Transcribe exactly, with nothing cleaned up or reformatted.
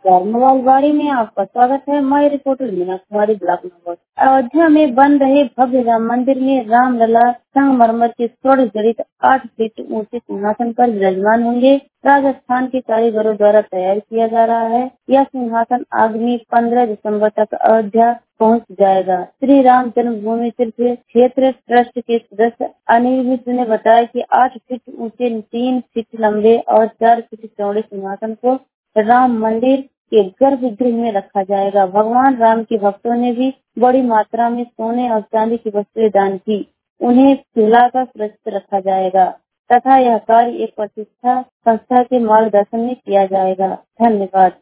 नमस्कार, मोबाइलवाड़ी में आपका स्वागत है। मैं reporter Meena Kumari block number. Ayodhya में बन रहे भव्य राम मंदिर में रामलला संगमरमर के स्वर्ण जड़ित आठ फीट ऊंचे सिंहासन पर विराजमान होंगे। राजस्थान के कारीगरों द्वारा तैयार किया जा रहा है। यह सिंहासन आगामी पंद्रह दिसंबर तक अयोध्या पहुंच जाएगा। श्री राम जन्मभूमि तीर्थ क्षेत्र ट्रस्ट के सदस्य अनिल मिश्र ने बताया कि आठ फीट ऊंचे, तीन फीट लंबे और चार फीट चौड़े सिंहासन को राम मंदिर के गर्भगृह में रखा जाएगा। भगवान राम के भक्तों ने भी बड़ी मात्रा में सोने और चांदी की वस्तुएं दान की। उन्हें पिघलाकर सुरक्षित रखा जाएगा तथा यह कार्य एक प्रतिष्ठा संस्था के मार्गदर्शन में किया जाएगा। धन्यवाद।